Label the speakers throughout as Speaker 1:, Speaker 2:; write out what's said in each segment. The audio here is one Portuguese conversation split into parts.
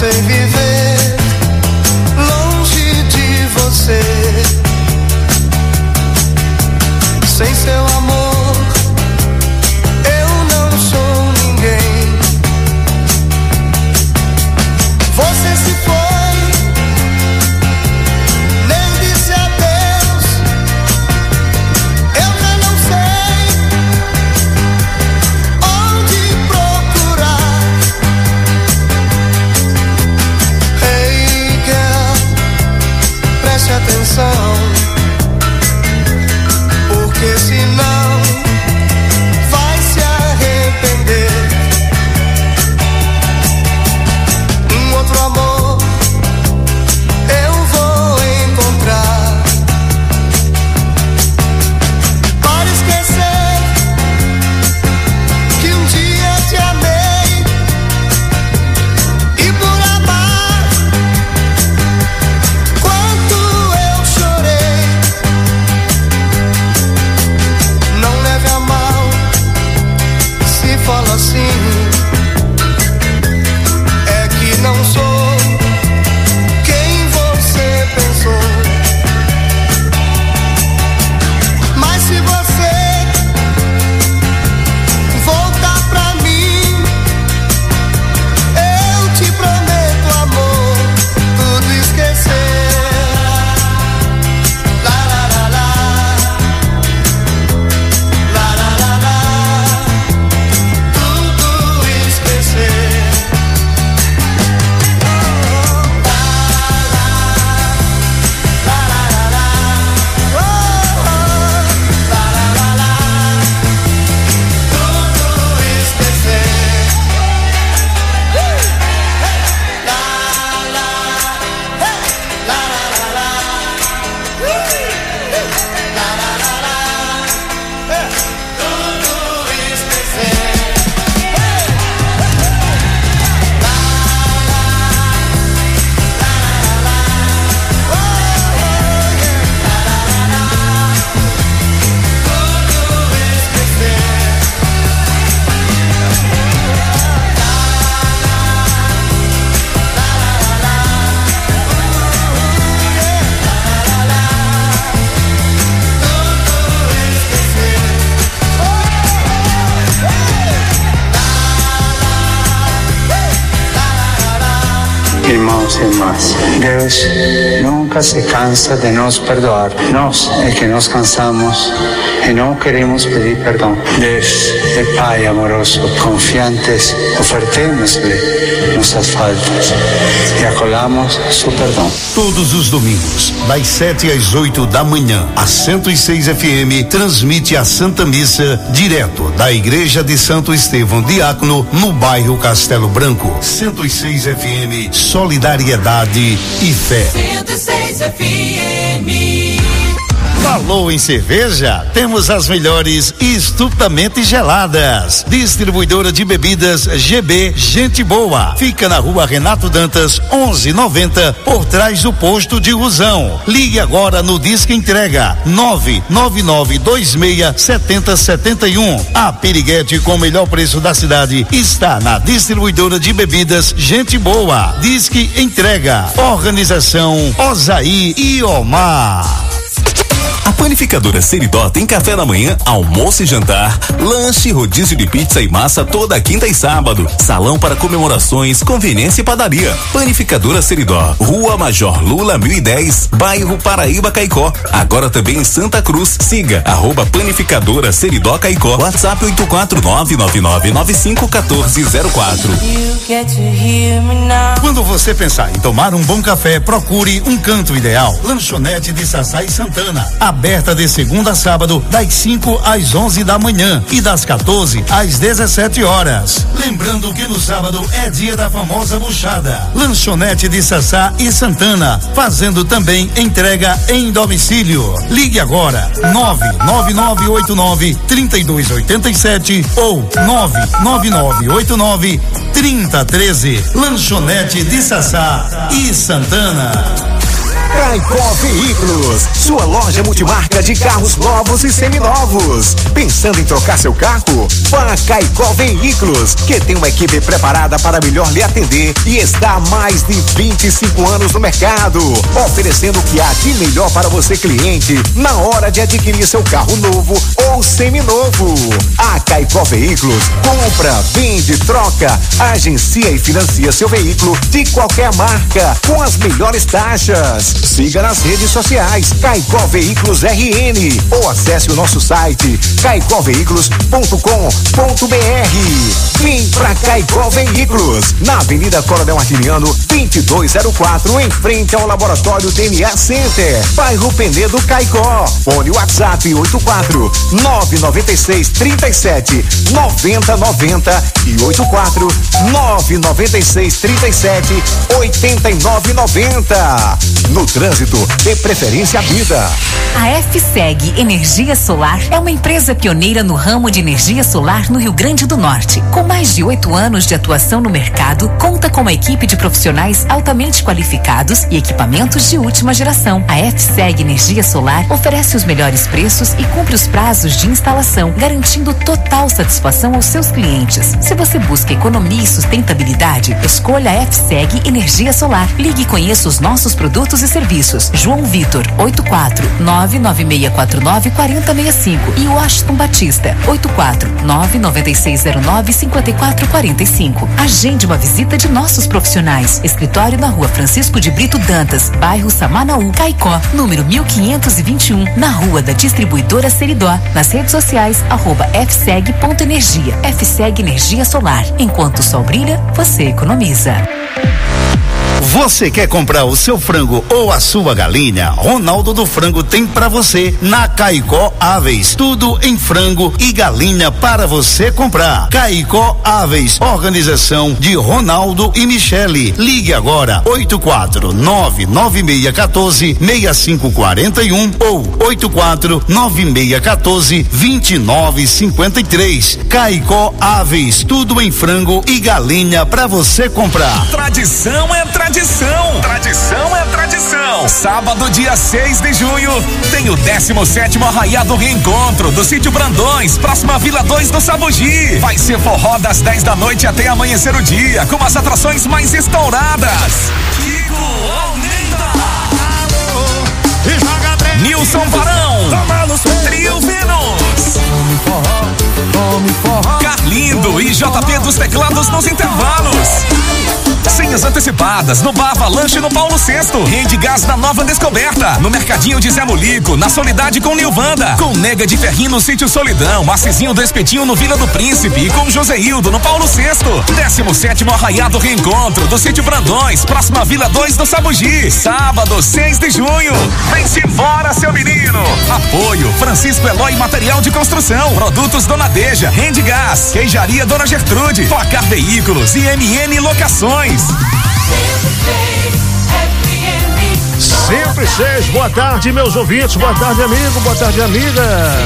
Speaker 1: sei viver longe de você. Sem seu amor, eu não sou ninguém. Você se foi, nem disse adeus. Eu já não sei onde procurar. Hey girl, preste atenção, porque senão vai se arrepender. Um outro amor eu vou encontrar. Para esquecer que um dia te amei, e por amar quanto eu chorei. Não leve a mal se falo assim, é que não sou quem você pensou. Mas se você voltar pra mim, eu te prometo, amor, tudo esquecer. La la la la, la la la la, tudo esquecer. La la la la la, oh, oh, la la la la, tudo esquecer. La la, hey, la la la la, la la la la, tudo esquecer.
Speaker 2: Irmãos e irmãs, Deus nunca se cansa de nos perdoar. Nós é que nos cansamos e não queremos pedir perdão. Deus é Pai amoroso, confiantes, ofertemos-lhe nossas faltas e acolhamos seu perdão.
Speaker 3: Todos os domingos, das 7 às 8 da manhã, a 106 FM transmite a Santa Missa direto da Igreja de Santo Estevão Diácono, no bairro Castelo Branco. 106 FM, solidariedade e fé.
Speaker 4: 106 FM.
Speaker 3: Falou em cerveja? Temos as melhores estupidamente geladas. Distribuidora de bebidas GB Gente Boa. Fica na rua Renato Dantas, 1190, por trás do posto de Rusão. Ligue agora no Disque Entrega 999267071. A piriguete com o melhor preço da cidade está na distribuidora de bebidas Gente Boa. Disque Entrega. Organização Osaí e Omar.
Speaker 5: A Panificadora Seridó tem café da manhã, almoço e jantar, lanche, rodízio de pizza e massa toda quinta e sábado, salão para comemorações, conveniência e padaria. Panificadora Seridó, Rua Major Lula 1010, bairro Paraíba Caicó. Agora também em Santa Cruz. Siga @Panificadora Seridó Caicó. WhatsApp 84999951404.
Speaker 3: Quando você pensar em tomar um bom café, procure um canto ideal. Lanchonete de Sassá e Santana. Aberta de segunda a sábado, das 5 às 11 da manhã e das 14 às 17 horas. Lembrando que no sábado é dia da famosa buchada. Lanchonete de Sassá e Santana, fazendo também entrega em domicílio. Ligue agora, 99989-3287 ou 99989-3013. Lanchonete de Sassá e Santana.
Speaker 6: Caicó Veículos, sua loja multimarca de carros novos e seminovos. Pensando em trocar seu carro? Vá a Caicó Veículos, que tem uma equipe preparada para melhor lhe atender e está há mais de 25 anos no mercado, oferecendo o que há de melhor para você, cliente, na hora de adquirir seu carro novo ou seminovo. A Caicó Veículos compra, vende, troca, agencia e financia seu veículo de qualquer marca com as melhores taxas. Siga nas redes sociais Caicó Veículos RN ou acesse o nosso site caicoveículos.com.br. Vem pra Caicó Veículos, na Avenida Coronel Martiniano 2204, em frente ao Laboratório DNA Center, bairro Penedo, Caicó. Fone WhatsApp 84 996 37 90 90 e 84 996 37 89 90. No trânsito, dê preferência à vida.
Speaker 7: A FSEG Energia Solar é uma empresa pioneira no ramo de energia solar no Rio Grande do Norte. Com mais de 8 anos de atuação no mercado, conta com uma equipe de profissionais altamente qualificados e equipamentos de última geração. A FSEG Energia Solar oferece os melhores preços e cumpre os prazos de instalação, garantindo total satisfação aos seus clientes. Se você busca economia e sustentabilidade, escolha a FSEG Energia Solar. Ligue e conheça os nossos produtos e serviços. João Vitor, 84996494065 e Washington Batista, 84996095445. Agende uma visita de nossos profissionais. Escritório na Rua Francisco de Brito Dantas, bairro Samanaú, Caicó, número 1521, na Rua da Distribuidora Seridó. Nas redes sociais, @fseg.energia. FSEG Energia Solar. Enquanto o sol brilha, você economiza.
Speaker 3: Você quer comprar o seu frango ou a sua galinha? Ronaldo do Frango tem para você na Caicó Aves. Tudo em frango e galinha para você comprar. Caicó Aves, organização de Ronaldo e Michele. Ligue agora 84996146541 ou 84996142953. Caicó Aves, tudo em frango e galinha para você comprar.
Speaker 8: Tradição é tradição. Tradição é tradição. Sábado, dia 6 de junho, tem o 17º Arraiado Reencontro do Sítio Brandões, próxima Vila 2 do Sabugi. Vai ser forró das 10 da noite até amanhecer o dia, com as atrações mais estouradas. Kiko Almeida, Nilson Barão, Trio Vênus, Carlindo e JP dos Teclados nos intervalos. Senhas antecipadas no Bar Avalanche no Paulo VI. Rende Gás na Nova Descoberta. No Mercadinho de Zé Molico, na Solidade com Nilvanda. Com Nega de Ferrinho no Sítio Solidão. Macizinho do Espetinho no Vila do Príncipe. E com Joseildo no Paulo VI. 17º Arraiado Reencontro do Sítio Brandões. Próxima Vila 2 do Sabugi. Sábado, 6 de junho. Vem-se embora, seu menino. Apoio Francisco Eloy Material de Construção. Produtos Dona Deja. Rende Gás. Queijaria Dona Gertrude. Placar Veículos e MN Locações.
Speaker 9: 106, boa tarde, meus ouvintes, boa tarde, amigo, boa tarde, amiga.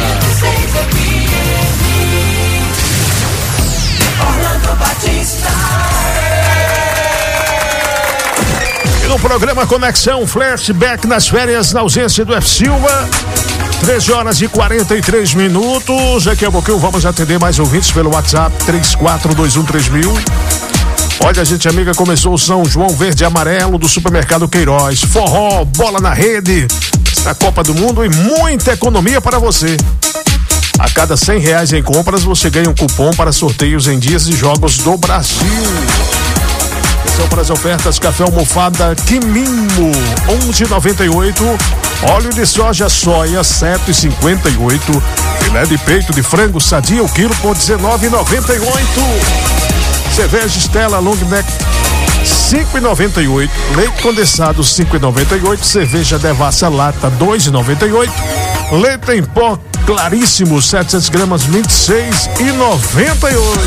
Speaker 9: E no programa Conexão Flashback nas férias, na ausência do F. Silva, 13 horas e 43 minutos. Daqui a pouquinho vamos atender mais ouvintes pelo WhatsApp 34213000. Olha, gente amiga, começou o São João Verde e Amarelo do Supermercado Queiroz. Forró, bola na rede, a Copa do Mundo e muita economia para você. A cada R$100 em compras, você ganha um cupom para sorteios em dias de jogos do Brasil. São para as ofertas: café almofada Quimimo, 11,98. Óleo de soja soia, 7,58. Filé de peito de frango sadia, o quilo por 19,98. Cerveja Stella Long Neck, 5,98. Leite condensado, 5,98. Cerveja Devassa Lata, 2,98. Leite em pó claríssimo, 700 gramas, 26,98.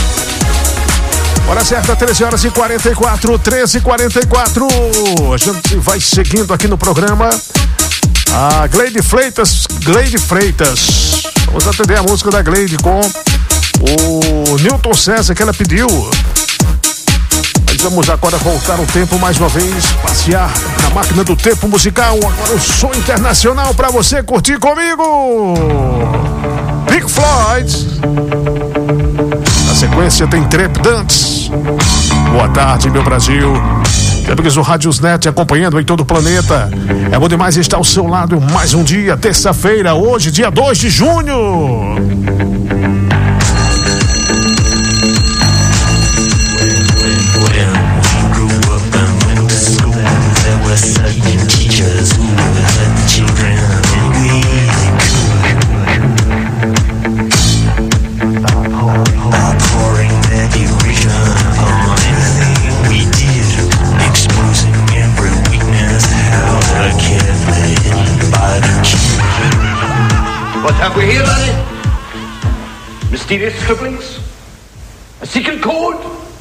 Speaker 9: Hora certa, 13 horas e 44, 13h44. A gente vai seguindo aqui no programa. A Gleide Freitas. Vamos atender a música da Gleide com o Newton César, que ela pediu. vamos agora voltar o tempo mais uma vez, passear na máquina do tempo musical. Agora o som internacional pra você curtir comigo. Pink Floyd. Na sequência tem Trepidantes. Boa tarde, meu Brasil. Amigos do Radiosnet acompanhando em todo o planeta. É bom demais estar ao seu lado mais um dia, terça-feira, hoje, dia 2 de junho.
Speaker 10: What have we here, laddie? Mysterious scribblings? A secret code?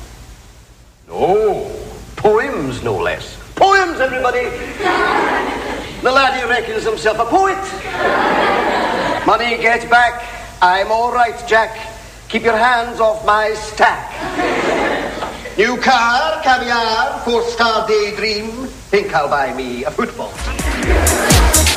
Speaker 10: No. Poems, no less. Poems, everybody! The laddie reckons himself a poet. Money, get back. I'm all right, Jack. Keep your hands off my stack. New car, caviar, 4-star daydream. Think I'll buy me a football team.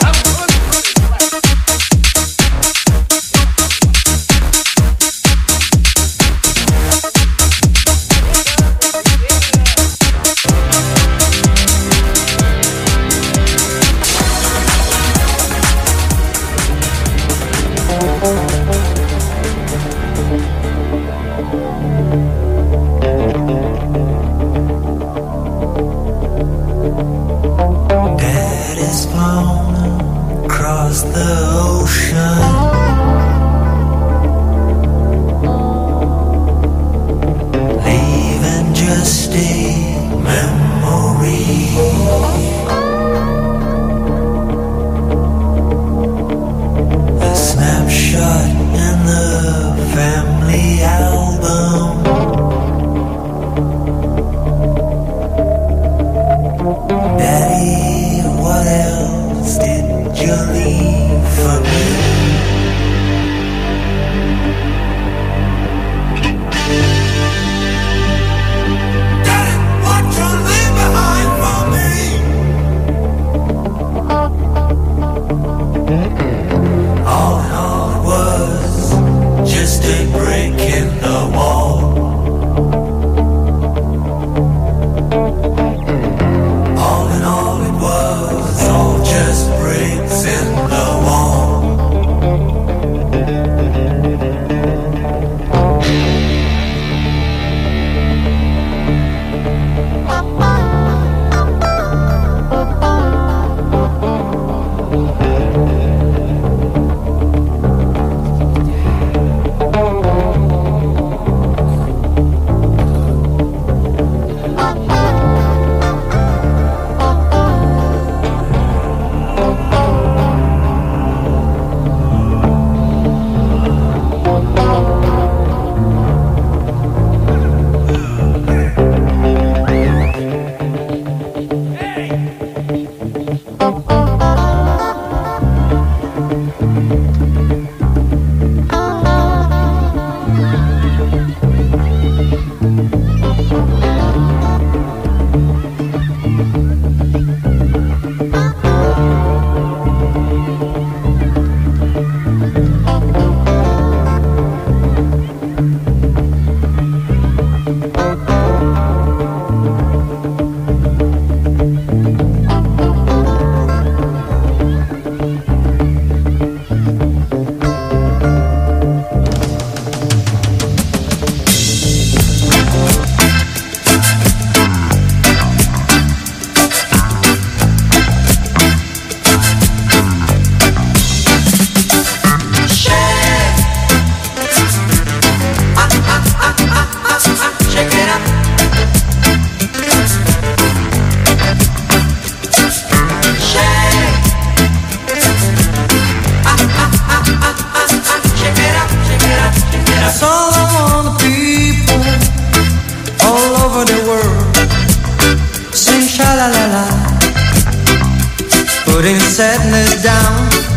Speaker 11: putting sadness down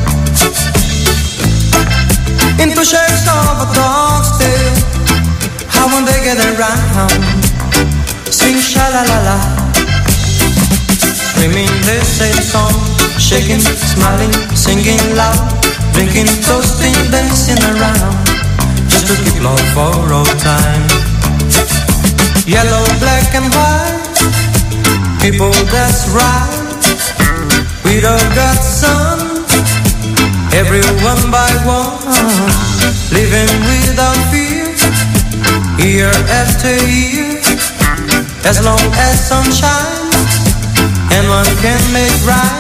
Speaker 11: into shapes of a dog's tail. How when they get around, sing sha-la-la-la. Screaming their same song, shaking, smiling, singing loud, drinking, toasting, dancing around, just to keep love for all time. Yellow, black and white, people that's right. We all got some, everyone by one, living without fear, year after year. As long as sun shines and one can make right.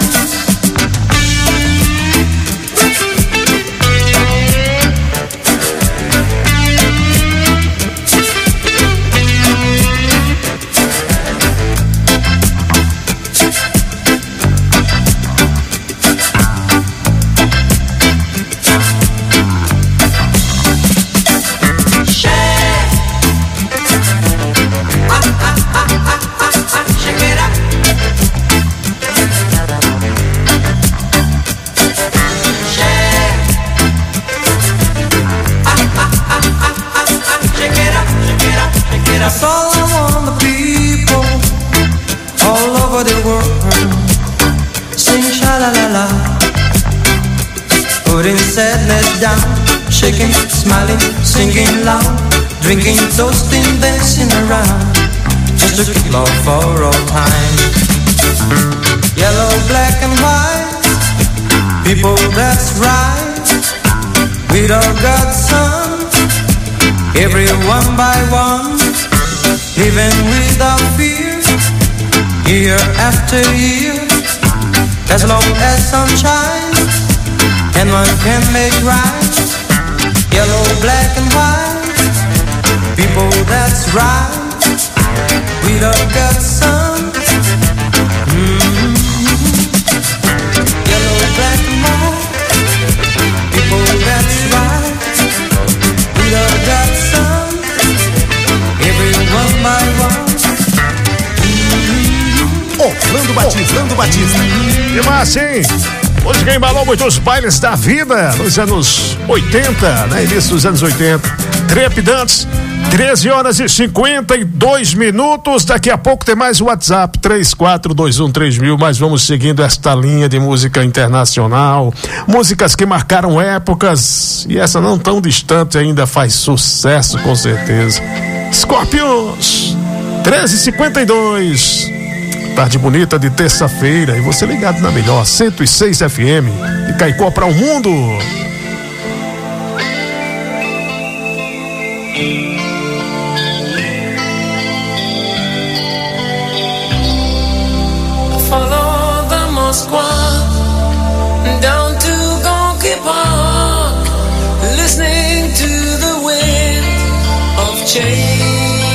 Speaker 11: That's all I want, the people all over the world sing sha-la-la-la, putting sadness down, shaking, smiling, singing loud, drinking, toasting, dancing around, just to keep love for all time. Yellow, black and white, people that's right. We all got some, everyone by one, living without fear, year after year. As long as sun shines and one can make right. Yellow, black and white, people that's right. We all got some. Yellow, black and white, people that's right. We all got some. One by one.
Speaker 9: Orlando Batista. Que massa, hein? Hoje quem embalou muitos bailes da vida nos anos 80, né? Início dos anos 80. Trepidantes, 13 horas e 52 minutos. Daqui a pouco tem mais o WhatsApp, 34213000. Mas vamos seguindo esta linha de música internacional. Músicas que marcaram épocas e essa não tão distante ainda faz sucesso, com certeza. Scorpions, 13h52. Tarde bonita de terça-feira. E você ligado na melhor 106 FM de Caicó para o mundo.
Speaker 12: Follow the Moskva down to Gonky Park, listening to the wind of change.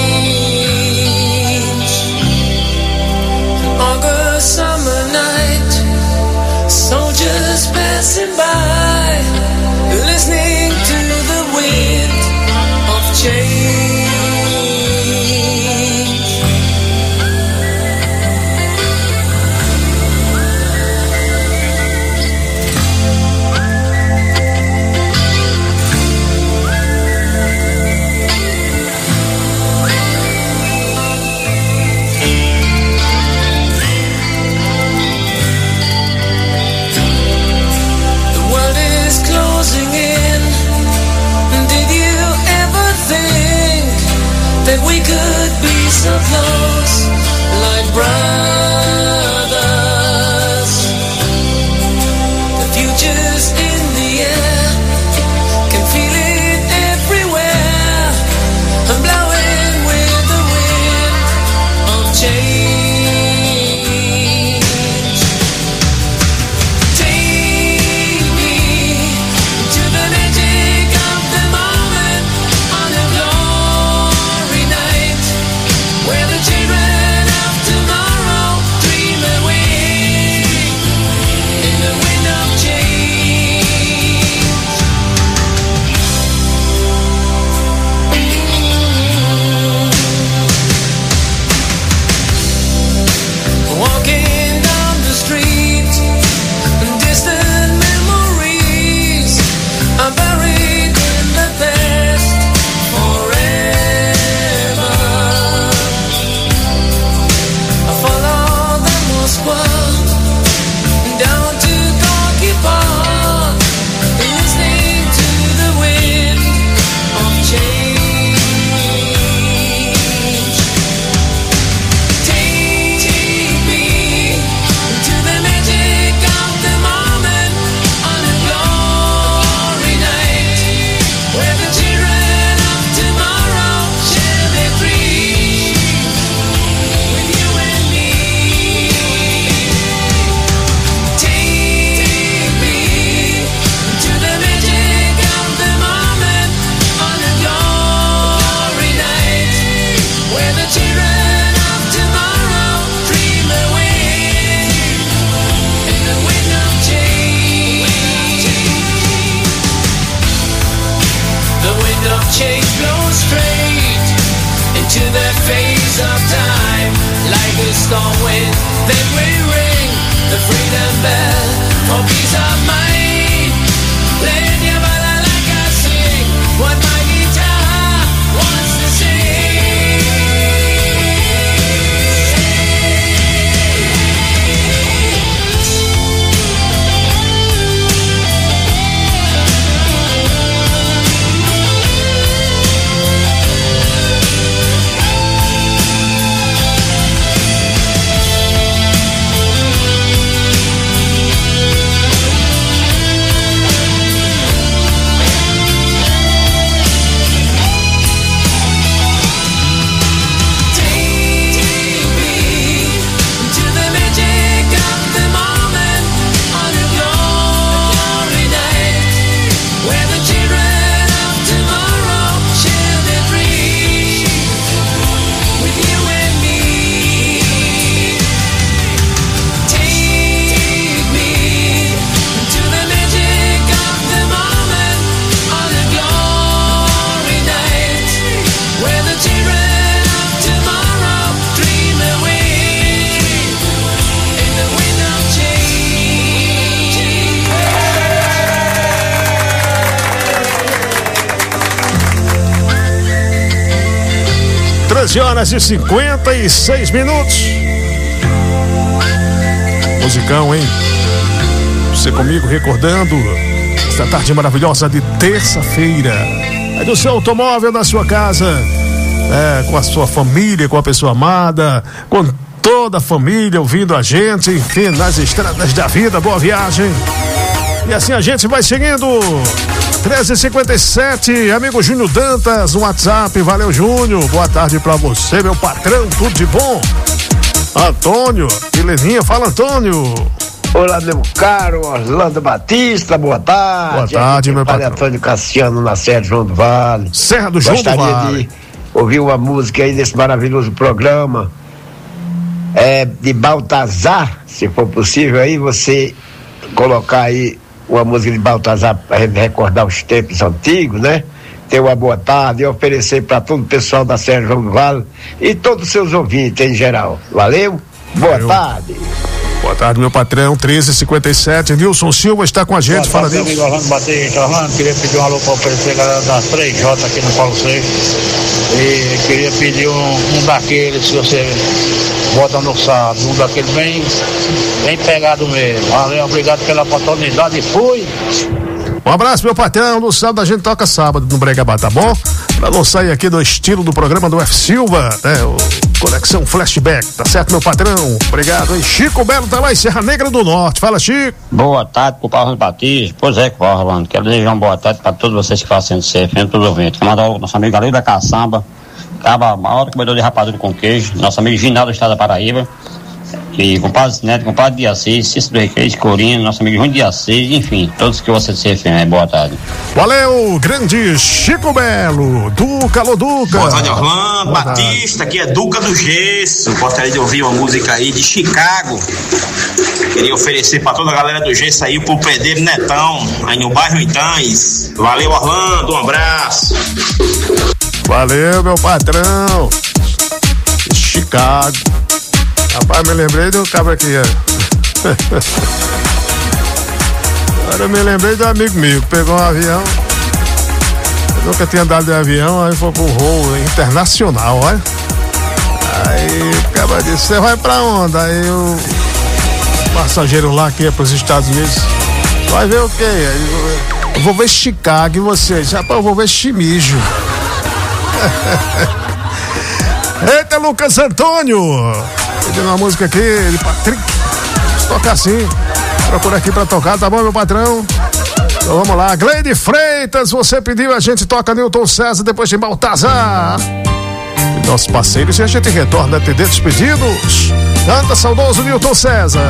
Speaker 12: August summer night, soldiers passing by, listening to the wind of change. our wind. Then we ring the freedom bell for peace of mind. Playing your ballad like I sing what my guitar wants to sing.
Speaker 9: 13h56. Musicão, hein? Você comigo recordando esta tarde maravilhosa de terça-feira. É do seu automóvel, na sua casa, com a sua família, com a pessoa amada, com toda a família ouvindo a gente, enfim, nas estradas da vida. Boa viagem. E assim a gente vai seguindo. 13h57, amigo Júnior Dantas no WhatsApp. Valeu, Júnior. Boa tarde pra você, meu patrão. Tudo de bom? Antônio, que Leninha. Fala, Antônio.
Speaker 13: Olá, meu caro Orlando Batista. Boa tarde.
Speaker 9: Boa tarde, meu patrão.
Speaker 13: Antônio Cassiano, na Serra do João do Vale.
Speaker 9: Serra do João do Vale.
Speaker 13: Gostaria de ouvir uma música aí desse maravilhoso programa. De Baltazar, se for possível aí você colocar aí uma música de Baltazar para recordar os tempos antigos, né? Ter uma boa tarde e oferecer para todo o pessoal da Serra João do Vale e todos os seus ouvintes em geral. Valeu? Boa tarde.
Speaker 9: Boa tarde, meu patrão. 13h57. Nilson Silva está com a gente.
Speaker 14: Boa
Speaker 9: Fala, Nilson.
Speaker 14: Orlando Batista. Orlando, queria pedir um alô para oferecer a galera das 3J aqui no Paulo VI. E queria pedir um daqueles que você bota no sábado, um daqueles bem pegado mesmo. Valeu, obrigado pela oportunidade e fui.
Speaker 9: Um abraço, meu patrão. No sábado a gente toca sábado no Bregabá, tá bom? Pra não sair aqui do estilo do programa do F. Silva, né? O Conexão Flashback, tá certo, meu patrão? Obrigado, hein? Chico Belo tá lá em Serra Negra do Norte. Fala, Chico.
Speaker 15: Boa tarde pro Paulo Batista. Pois é, Orlando. Quero desejar uma boa tarde pra todos vocês que fazem CFM, todos os ouvintes. Quero mandar o nosso amigo Ali da Caçamba, Caba Mauro, comedor de rapadura com queijo, nosso amigo Ginaldo do Estado da Paraíba, e compadre Neto, compadre de Assis, Cícero do Requeiro, Corino, nosso amigo João de Assis, enfim, todos que vocês se referem. Boa tarde.
Speaker 9: Valeu, grande Chico Belo, Duca, alô Duca.
Speaker 16: Boa tarde, Orlando Batista, aqui é Duca do Gesso. Gostaria de ouvir uma música aí de Chicago. Queria oferecer pra toda a galera do Gesso aí, pro Pedreiro Netão, aí no bairro Itães. Valeu, Orlando, um abraço.
Speaker 9: Valeu, meu patrão. Chicago. Rapaz, me lembrei do cabra aqui. Agora eu me lembrei do amigo meu que pegou um avião. Eu nunca tinha andado de avião, aí foi pro voo internacional, olha. Aí o cabra disse: você vai pra onde? Aí o passageiro lá que ia pros Estados Unidos: vai ver o quê? Aí eu vou ver Chicago. E você? Rapaz, eu vou ver Chimijo. Eita, Lucas Antônio, pedindo uma música aqui de Patrick. Toca assim, procura aqui pra tocar, tá bom, meu patrão? Então vamos lá. Gleide Freitas, você pediu, a gente toca Newton César, depois de Baltazar. E nossos parceiros, e a gente retorna a atender os pedidos. Canta saudoso Newton César.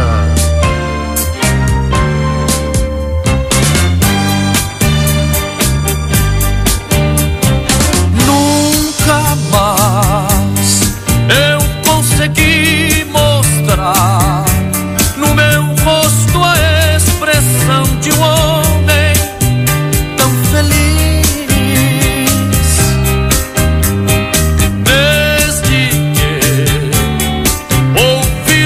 Speaker 17: Consegui mostrar no meu rosto a expressão de um homem tão feliz. Desde que ouvi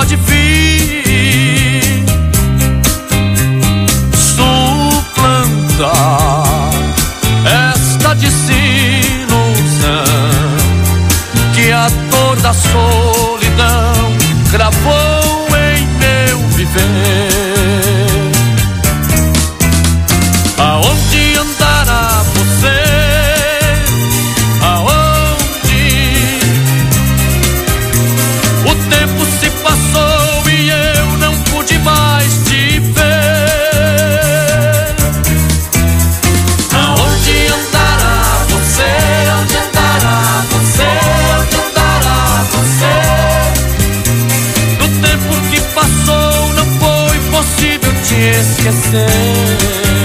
Speaker 17: pode vir suplantar esta desilusão que a dor da solidão gravou em meu viver. Aonde andará você? Aonde? O tempo se passou e eu não pude mais te ver. Aonde andará você? Onde andará você? Onde andará você? Do tempo que passou não foi possível te esquecer.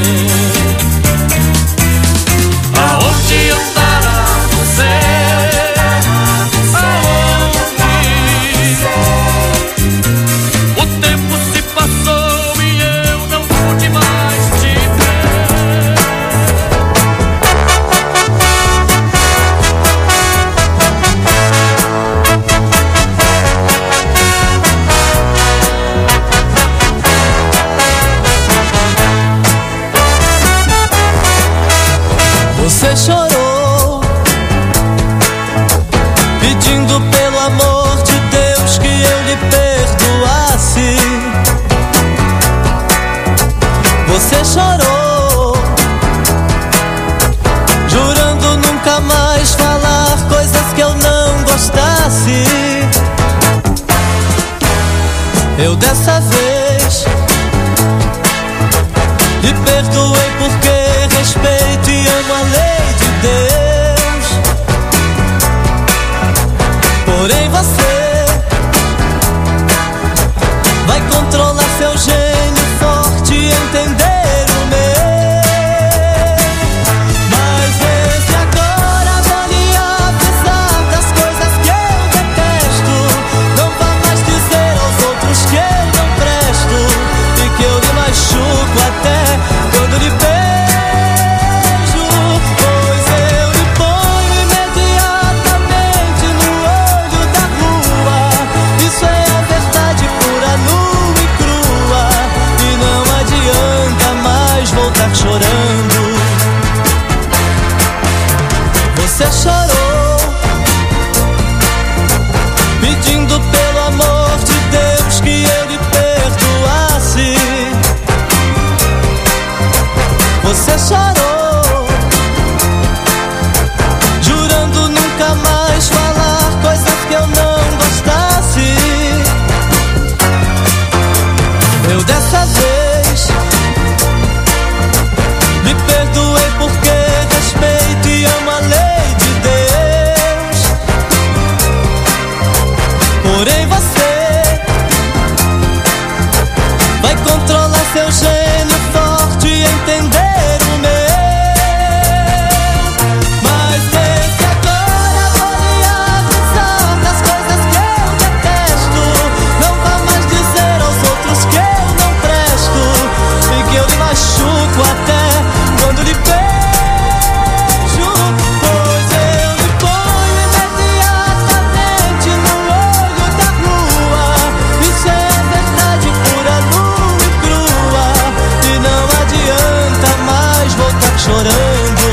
Speaker 17: Aonde andará você? Aonde? O tempo se passou e eu não pude mais te
Speaker 11: Você chorou, pedindo pelo amor de Deus que eu lhe perdoasse. Você chorou, jurando nunca mais falar coisas que eu não gostasse. Eu dessa vez lhe perdoei porque respeito e amo a lei de Deus. Porém você vai controlar seu gênio forte e entender o meu. Mas desde agora vou lhe avisar das coisas que eu detesto. Não vá mais dizer aos outros que eu não presto e que eu lhe machuco até quando lhe beijo. Pois eu lhe ponho imediatamente no olho da rua. Isso é a verdade pura, nua e crua. E não adianta mais voltar chorando. Você chorou, pedindo pelo amor de Deus que eu lhe perdoasse. Você chorou, jurando nunca mais falar coisas que eu não gostasse. Eu dessa vez lhe perdoei porque respeito e amo a lei de Deus. Porém você vai controlar seu gênio forte e entender o meu. Mas desde agora vou lhe avisar das coisas que eu detesto. Não vá mais dizer aos outros que eu não presto e que eu lhe machuco até quando lhe beijo. Pois eu lhe ponho imediatamente no olho da rua. Isso é a verdade pura, nua e crua. E não adianta mais voltar chorando.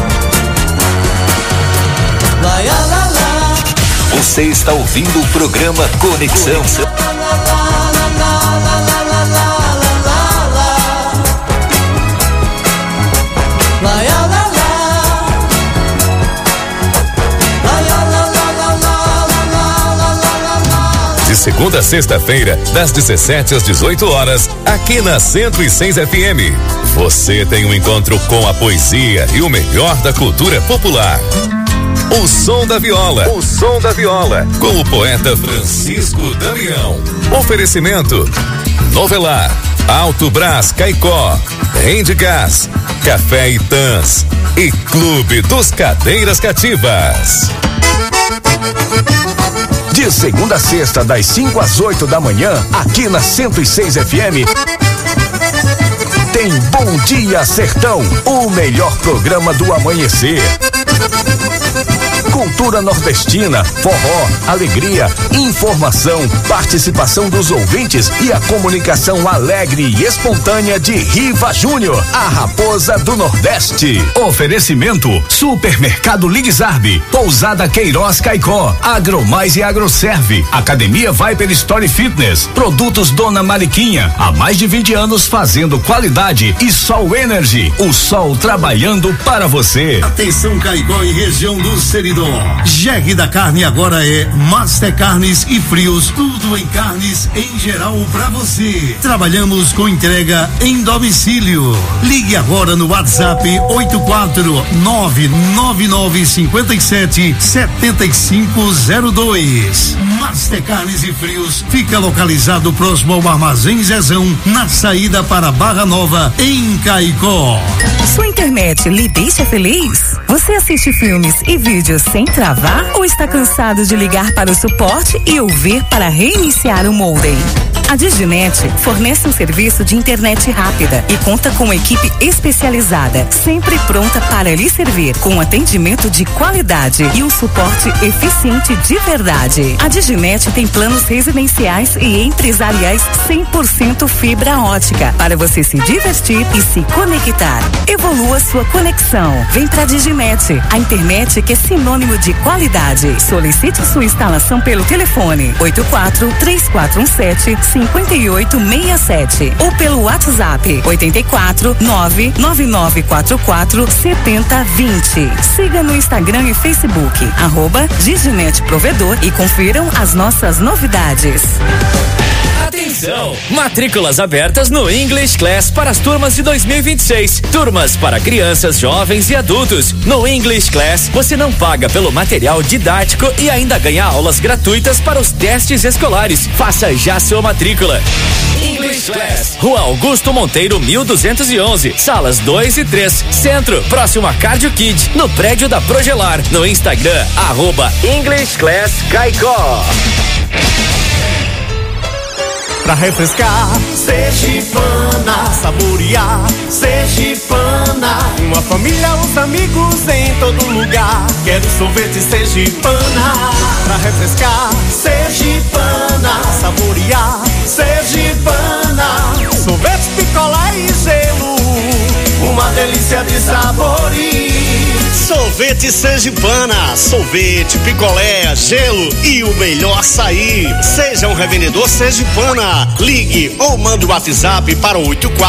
Speaker 11: Lá, lá, lá, lá.
Speaker 5: Você está ouvindo o programa Conexão. De segunda a sexta-feira, das 17 às 18 horas, aqui na 106 FM. Você tem um encontro com a poesia e o melhor da cultura popular. O Som da Viola. O Som da Viola. Com o poeta Francisco Damião. Oferecimento: Novelar, Alto Brás Caicó, Rende Gás, Café Itãs e Clube dos Cadeiras Cativas.
Speaker 6: De segunda a sexta, das 5 às 8 da manhã, aqui na 106 FM. Tem Bom Dia Sertão, o melhor programa do amanhecer.
Speaker 8: cultura nordestina, forró, alegria, informação, participação dos ouvintes e a comunicação alegre e espontânea de Riva Júnior, a raposa do Nordeste. Oferecimento: Supermercado Ligzarbe, Pousada Queiroz Caicó, Agromais e Agroserve, Academia Viper Story Fitness, Produtos Dona Mariquinha, há mais de 20 anos fazendo qualidade, e Sol Energy, o sol trabalhando para você.
Speaker 3: Atenção, Caicó e região do Seridó. Jegue da Carne agora é Master Carnes e Frios, tudo em carnes em geral para você. Trabalhamos com entrega em domicílio. Ligue agora no WhatsApp 84999577502. Master Carnes e Frios fica localizado próximo ao Armazém Zezão, na saída para Barra Nova, em Caicó.
Speaker 7: Sua internet lhe deixa feliz? Você assiste filmes e vídeos sem travar ou está cansado de ligar para o suporte e ouvir para reiniciar o modem? A Diginet fornece um serviço de internet rápida e conta com uma equipe especializada, sempre pronta para lhe servir, com atendimento de qualidade e um suporte eficiente de verdade. A Diginet tem planos residenciais e empresariais 100% fibra ótica, para você se divertir e se conectar. Evolua sua conexão. Vem pra Diginet, a internet que é sinônimo de qualidade. Solicite sua instalação pelo telefone 84-3417-5867 ou pelo WhatsApp 84-99944-7020. Siga no Instagram e Facebook @Diginet Provedor e confiram as nossas novidades.
Speaker 18: Atenção! Matrículas abertas no English Class para as turmas de 2026. Turmas para crianças, jovens e adultos. No English Class, você não paga pelo material didático e ainda ganha aulas gratuitas para os testes escolares. Faça já sua matrícula. English Class, Rua Augusto Monteiro, 1211, salas 2 e 3, Centro, próximo a Cardio Kid, no prédio da Progelar. No Instagram, @English Class Caicó.
Speaker 19: Pra refrescar, sergipana, saborear, sergipana. Uma família, os amigos em todo lugar. Quero sorvete sergipana. Pra refrescar, sergipana, saborear, sergipana. Sorvete, picolé e gelo, uma delícia de sabores.
Speaker 20: Sorvete sergipana, sorvete, picolé, gelo e o melhor açaí. Seja um revendedor sergipana. Ligue ou mande o WhatsApp para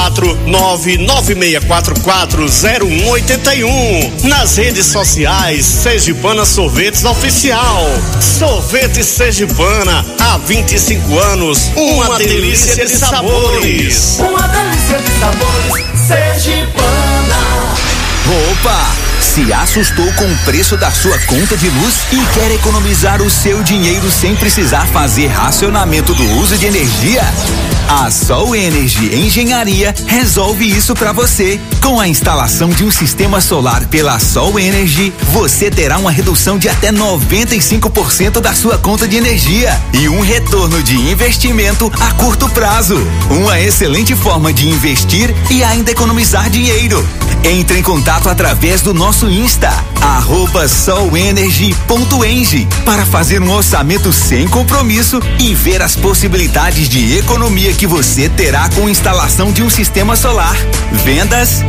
Speaker 20: 84996440181. Nas redes sociais, Sergipana Sorvetes Oficial. Sorvete sergipana, há 25 anos, uma delícia de sabores.
Speaker 19: Uma delícia de sabores, sergipana.
Speaker 21: Opa! Se assustou com o preço da sua conta de luz e quer economizar o seu dinheiro sem precisar fazer racionamento do uso de energia? A Sol Energy Engenharia resolve isso para você. Com a instalação de um sistema solar pela Sol Energy, você terá uma redução de até 95% da sua conta de energia e um retorno de investimento a curto prazo. Uma excelente forma de investir e ainda economizar dinheiro. Entre em contato através do nosso Insta, @solenergy.eng, para fazer um orçamento sem compromisso e ver as possibilidades de economia que você terá com a instalação de um sistema solar. Vendas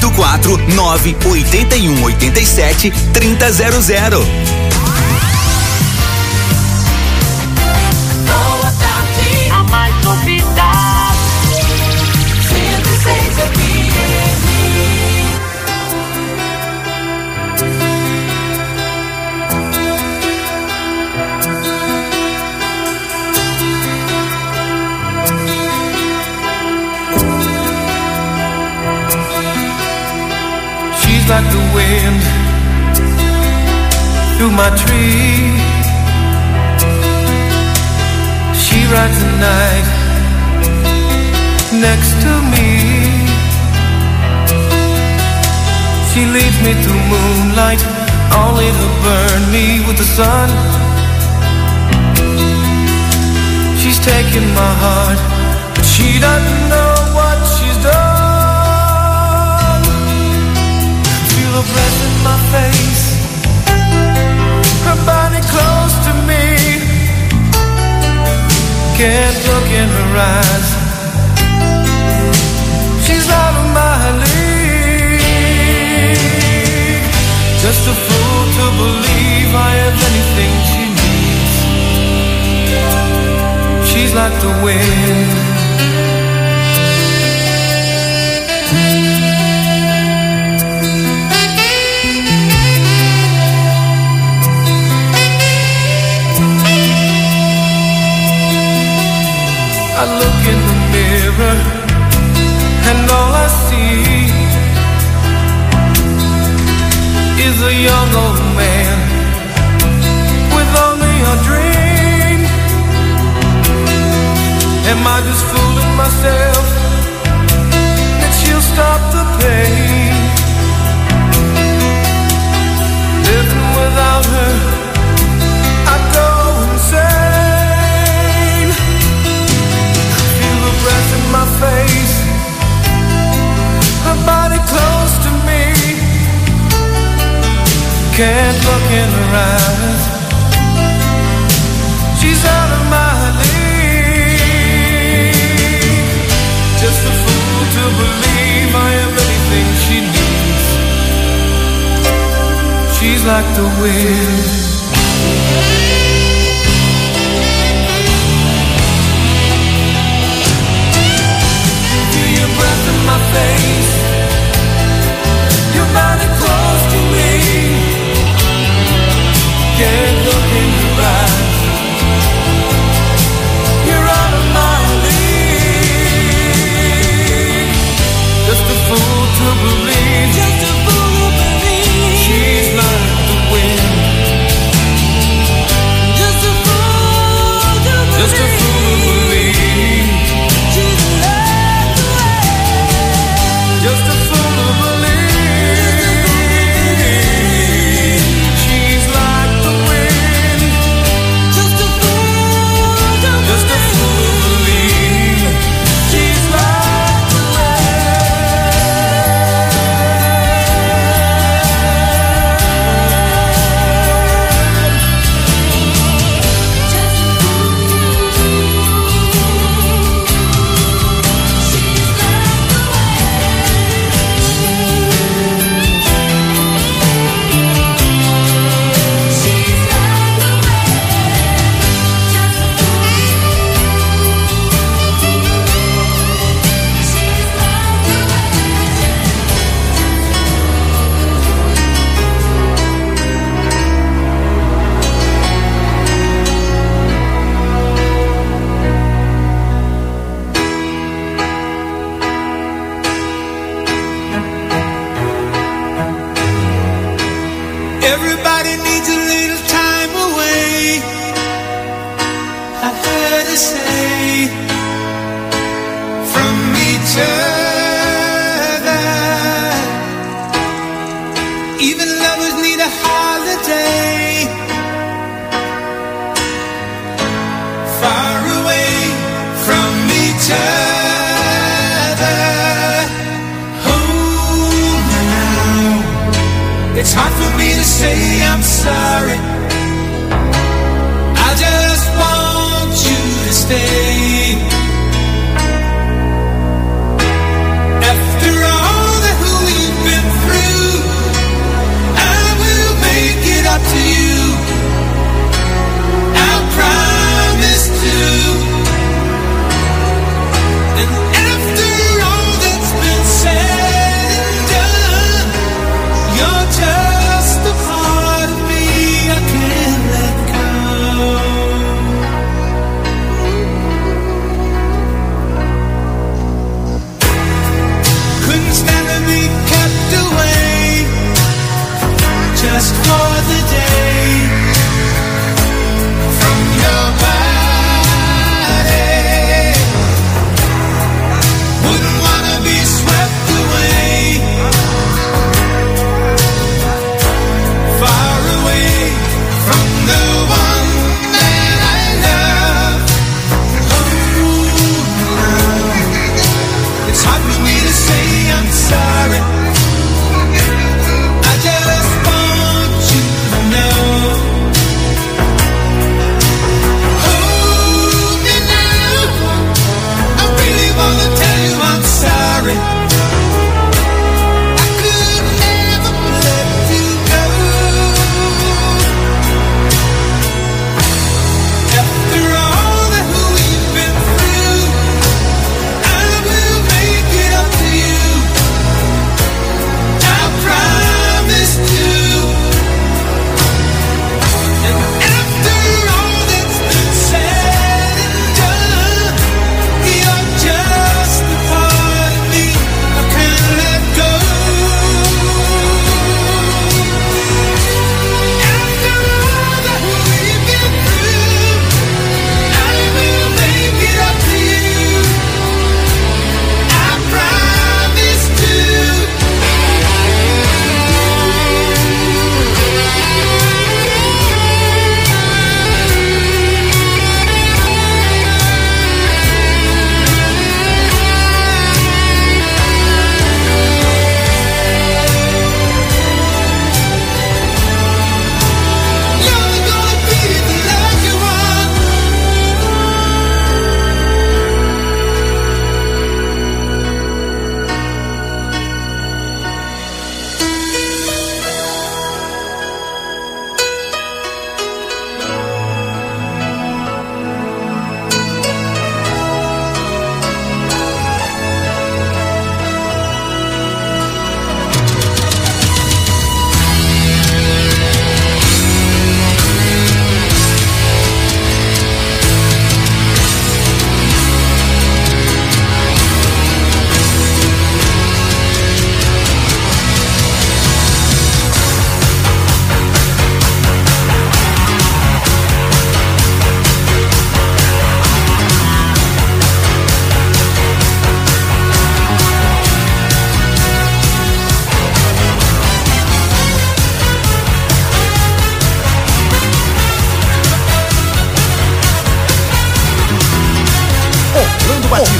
Speaker 21: 84981873000.
Speaker 12: A mais novidade, 106
Speaker 11: She's like the wind through my tree. She rides the night next to me. She leads me through moonlight, only to burn me with the sun. She's taking my heart, but she doesn't know what she's done. Feel her breath in my face, Can't look in her eyes. She's out of my league. Just a fool to believe I have anything she needs. She's like the wind. I look in the mirror and all I see is a young old man with only a dream. Am I just fooling myself that she'll stop the pain? Living without her, I go insane. Feel the breath in my face, her body close to me. Can't look in her eyes. She's out of my league. Just a fool to believe I am anything she needs. She's like the wind. Feel your breath in my face, your body close to me. Can't look in your eyes. You're out of my league. Just a fool to believe. Just a fool to believe. She's like the wind. Just a fool to believe. Just a fool to believe. She's like the wind. Just a fool to believe. She's like the wind. Just a fool to believe. Just a fool to believe. She's like the Everybody needs a little time away. I heard her say from each other. Even lovers need a holiday. Far away from each other. Hold me now. It's hard for me to say I'm sorry. I just want you to stay. After all that we've been through, I will make it up to you. I promise to. And after all that's been said and done, you're just a part of me I can't let go.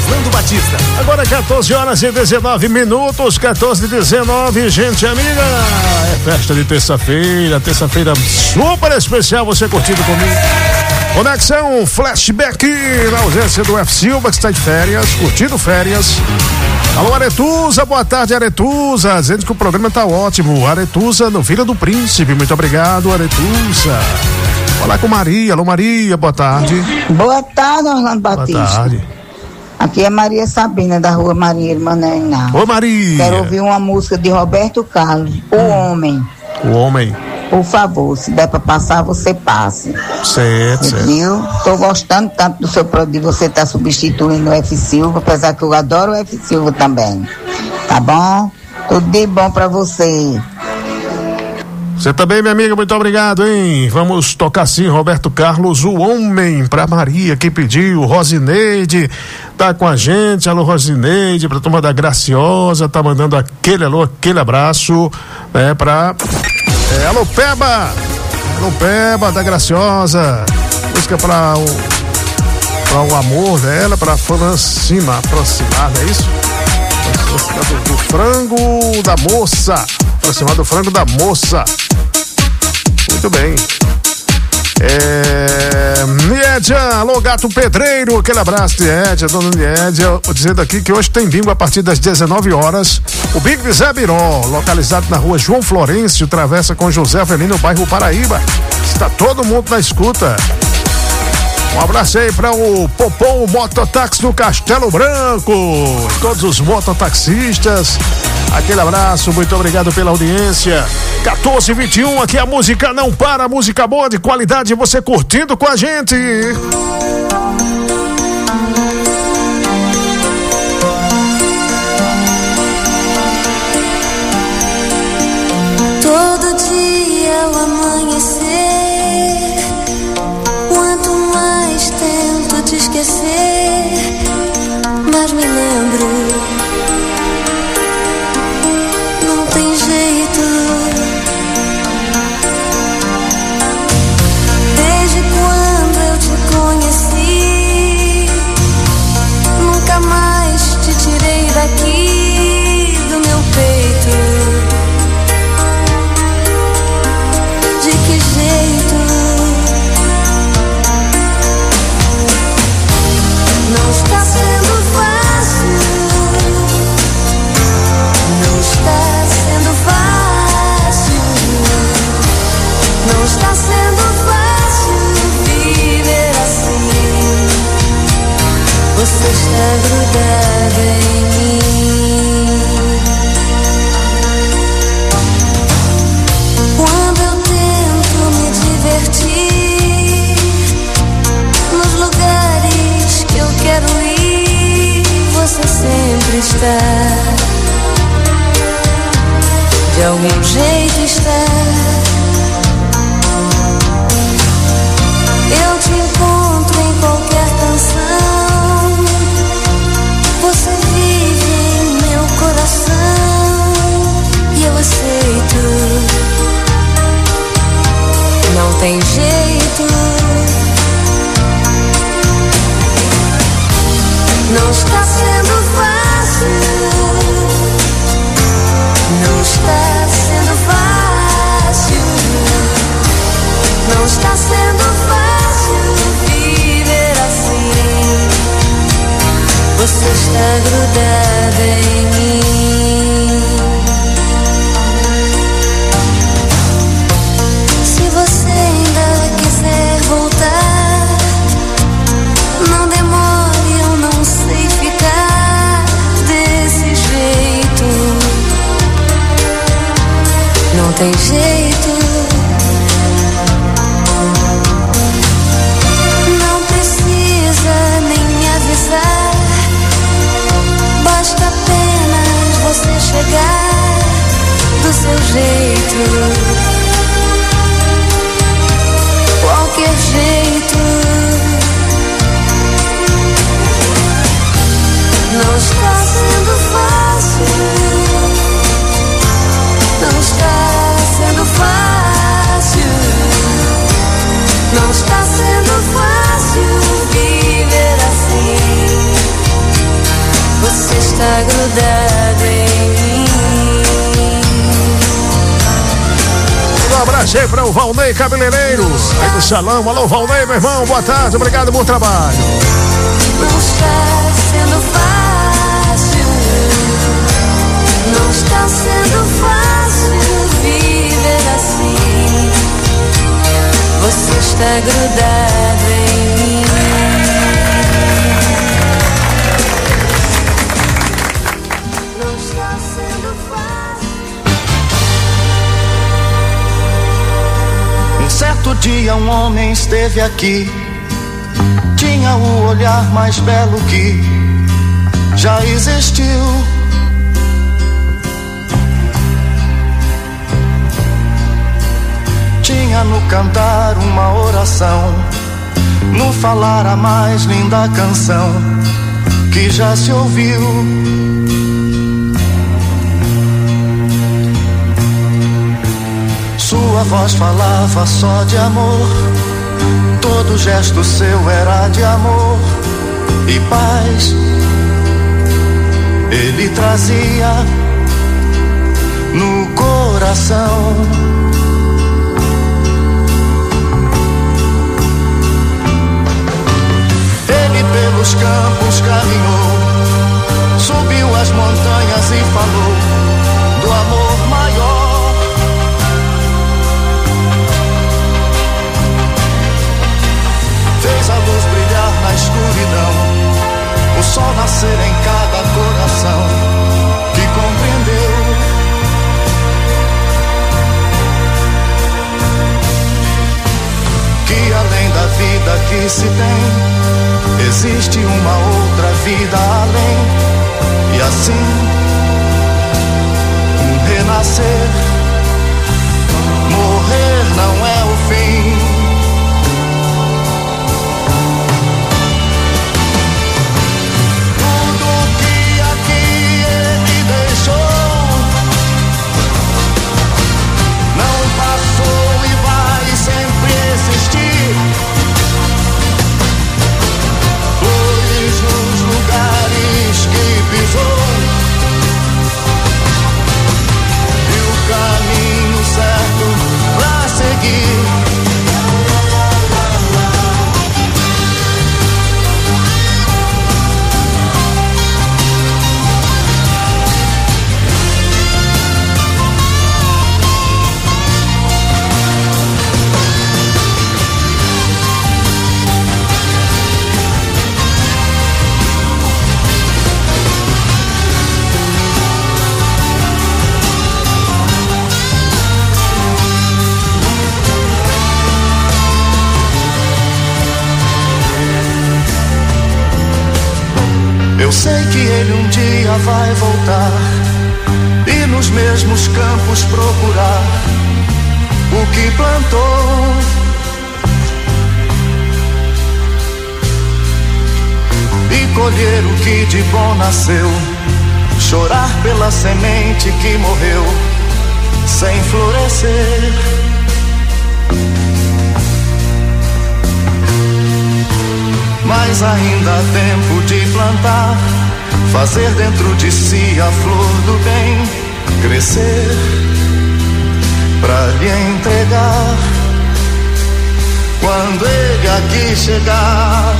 Speaker 21: Orlando Batista.
Speaker 9: Agora 14 horas e 19 minutos, 14h19, gente amiga. É festa de terça-feira super especial, você curtindo comigo. Conexão Flashback, na ausência do F. Silva, que está de férias, curtindo férias. Alô, Aretusa, boa tarde, Aretusa, dizendo que o programa tá ótimo. Aretusa, no Vila do Príncipe, muito obrigado, Aretusa. Falar com Maria, alô, Maria, boa tarde.
Speaker 1: Boa tarde, Orlando Batista.
Speaker 9: Boa tarde.
Speaker 1: Aqui é Maria Sabina, da rua Maria Irmã Iná.
Speaker 9: Ô, Maria.
Speaker 1: Quero ouvir uma música de Roberto Carlos, O Homem.
Speaker 9: O Homem.
Speaker 1: Por favor, se der pra passar, você passe.
Speaker 9: Certo.
Speaker 1: Viu? Tô gostando tanto do seu produto, de você estar substituindo o F. Silva, apesar que eu adoro o F. Silva também. Tá bom? Tudo de bom pra você.
Speaker 9: Você também, minha amiga, muito obrigado, hein? Vamos tocar sim, Roberto Carlos, O Homem, pra Maria que pediu. Rosineide tá com a gente, alô Rosineide, pra turma da Graciosa, tá mandando aquele alô, aquele abraço, alô Peba da Graciosa, música para o amor dela, pra aproximar, não é isso? Do frango da moça, aproximar do frango da moça. Muito bem. Niédia, alô Gato Pedreiro, aquele abraço, Niédia, dona Niédia, dizendo aqui que hoje tem bingo a partir das 19 horas. O Bingo de Zé Biró, localizado na rua João Florencio, travessa com José Avelino, no bairro Paraíba. Está todo mundo na escuta. Um abraço aí para o Popom Mototáxi do Castelo Branco, todos os mototaxistas, aquele abraço, muito obrigado pela audiência. 14h21, aqui a música não para, música boa de qualidade, você curtindo com a gente.
Speaker 22: Todo dia ao amanhecer, quanto mais tento te esquecer, mas me lembro, não tem jeito. Desde quando eu te conheci, nunca mais te tirei daqui do meu peito. De que jeito? Não está sendo fácil, não está sendo fácil, não está sendo fácil viver assim. Você está grudada em mim. Quando eu tento me divertir nos lugares que eu quero ir, você sempre está, de algum jeito está. Eu te encontro em qualquer canção, você vive em meu coração e eu aceito. Não tem jeito, não está sendo fácil, não está sendo fácil, não está sendo fácil viver assim. Você está grudada em mim. Se você ainda quiser voltar, não demore, eu não sei ficar desse jeito. Não tem jeito, não precisa nem me avisar, basta apenas você chegar do seu jeito. Qualquer jeito, não está sendo fácil, não está sendo fácil, não está sendo fácil viver assim.
Speaker 9: abraço para o Valnei Cabeleireiro, aí do salão. Alô, Valnei, meu irmão, boa tarde, obrigado, bom trabalho.
Speaker 22: Não está sendo fácil, não está sendo fácil viver assim. Você está grudado em mim. Não está sendo fácil.
Speaker 2: Um certo dia um homem esteve aqui, tinha o olhar mais belo que já existiu. Tinha no cantar uma oração, no falar a mais linda canção que já se ouviu. Sua voz falava só de amor, todo gesto seu era de amor e paz. Ele trazia no coração. Ele pelos campos caminhou, subiu as montanhas e falou do amor maior. Fez a luz brilhar na escuridão, o sol nascer em cada coração que compreendeu que além da vida que se tem, existe uma outra vida além. E assim, um renascer, morrer não é o fim. Eu sei que ele um dia vai voltar e nos mesmos campos procurar o que plantou. E colher o que de bom nasceu, chorar pela semente que morreu sem florescer. Mas ainda há tempo de plantar, fazer dentro de si a flor do bem crescer, pra lhe entregar quando ele aqui chegar.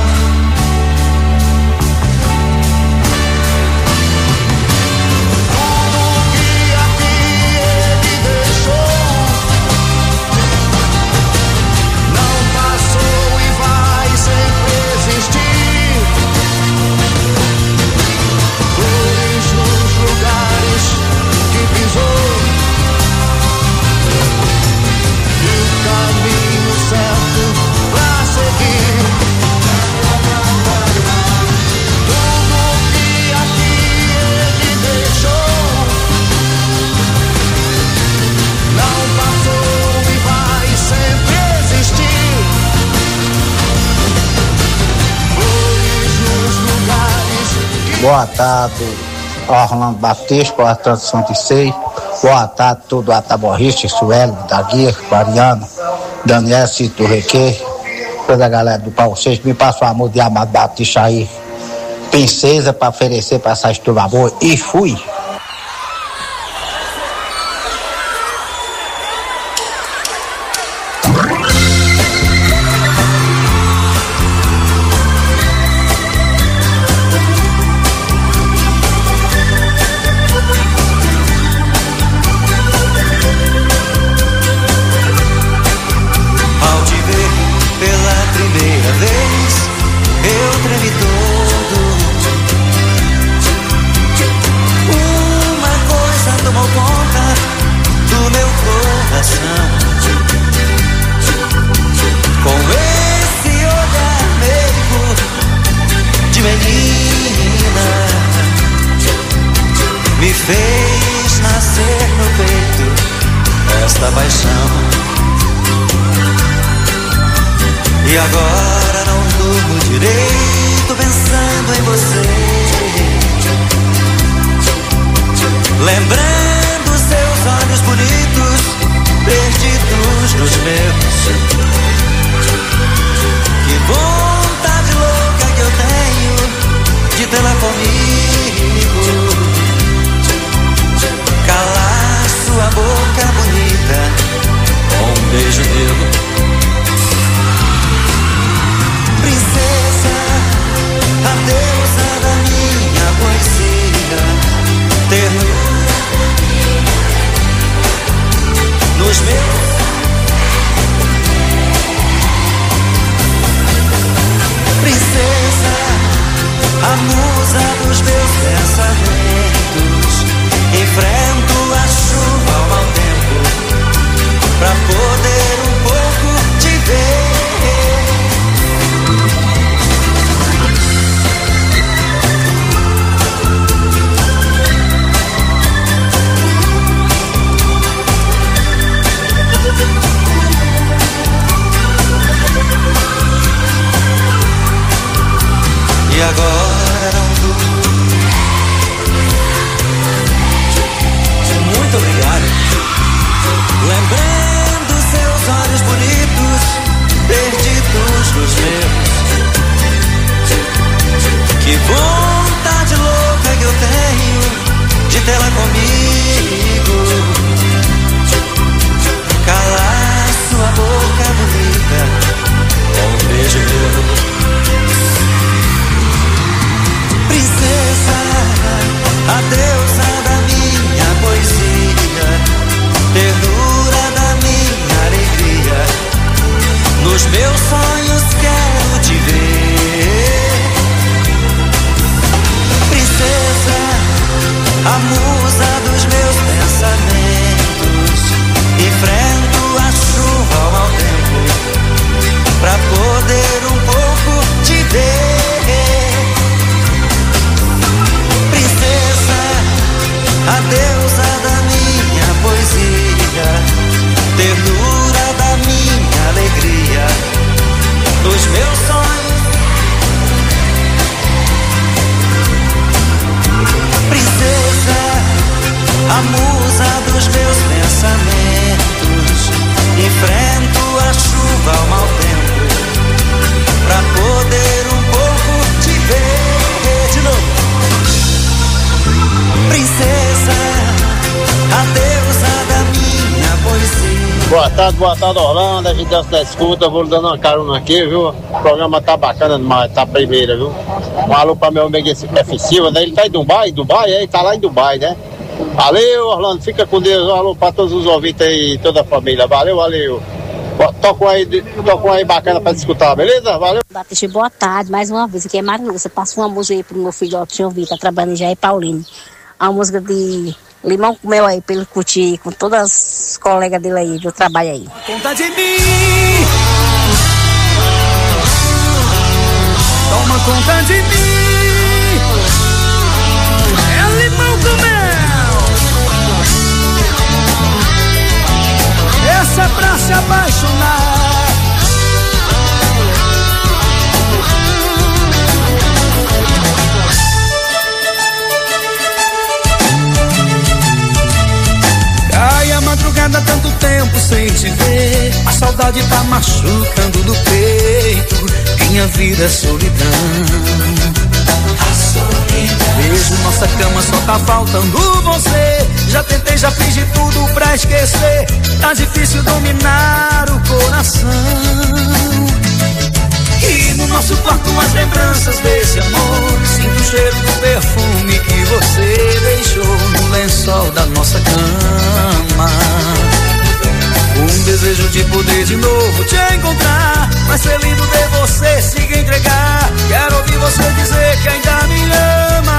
Speaker 4: Boa tarde, Orlando Batista, portanto Santo Sei. Boa tarde, todo Ataborrista, Suelo, da Guia, Mariano, Daniel, Cito do Requê, toda a galera do Paulo VI. Me passa o amor de Amado Batista aí, princesa, para oferecer para essa estufa boa, e fui.
Speaker 11: desta paixão. E agora não durmo direito pensando em você, lembrando seus olhos bonitos perdidos nos meus. Que vontade louca que eu tenho de tê-la comigo, calar sua boca bonita com um beijo meu. Princesa, a deusa da minha poesia, ternura nos meus. Princesa, a musa dos meus pensamentos, enfrento a chuva ao mau tempo pra poder um pouco te ver. E agora não durmo. Muito obrigado. Lembrando seus olhos bonitos perdidos nos meus. Que vontade louca que eu tenho de tê-la comigo, calar sua boca bonita com um beijo meu. Princesa, a deusa da minha poesia, ternura da minha alegria, nos meus sonhos quero te ver. Princesa, a musa dos meus pensamentos, enfrento a chuva ao mau tempo pra poder um pouco te ver. A deusa da minha poesia, ternura da minha alegria, dos meus sonhos. Princesa, a musa dos meus pensamentos, enfrento a chuva ao mau tempo pra poder um pouco te ver. De novo. Princesa, a deusa da minha poesia.
Speaker 10: Boa tarde, Orlando. A gente da escuta, vou dando uma carona aqui, viu? O programa tá bacana demais, tá primeira, viu? Um alô pra meu amigo F. Silva, né? Ele tá em Dubai, ele tá lá em Dubai, né? Valeu, Orlando, fica com Deus. Um alô pra todos os ouvintes aí, toda a família. Valeu. Toca um aí bacana pra escutar, beleza? Valeu.
Speaker 13: Batista, boa tarde, mais uma vez. Aqui é Marilúcia. Passa uma música aí pro meu filhotinho ouvir, tá trabalhando em Jair Paulino. A música de Limão com Mel aí, pra ele curtir com todas as colegas dele aí, do trabalho aí.
Speaker 11: Conta de mim, toma conta de mim, é limão com mel, essa é pra se apaixonar. Ai, a madrugada, tanto tempo sem te ver, a saudade tá machucando no peito, minha vida é solidão. A solidão. Vejo nossa cama, só tá faltando você, já tentei, já fiz de tudo pra esquecer, tá difícil dominar o coração. E no nosso quarto as lembranças desse amor, sinto o cheiro do perfume que você deixou no lençol da nossa cama. Um desejo de poder de novo te encontrar, mas ser lindo ver você se entregar. Quero ouvir você dizer que ainda me ama.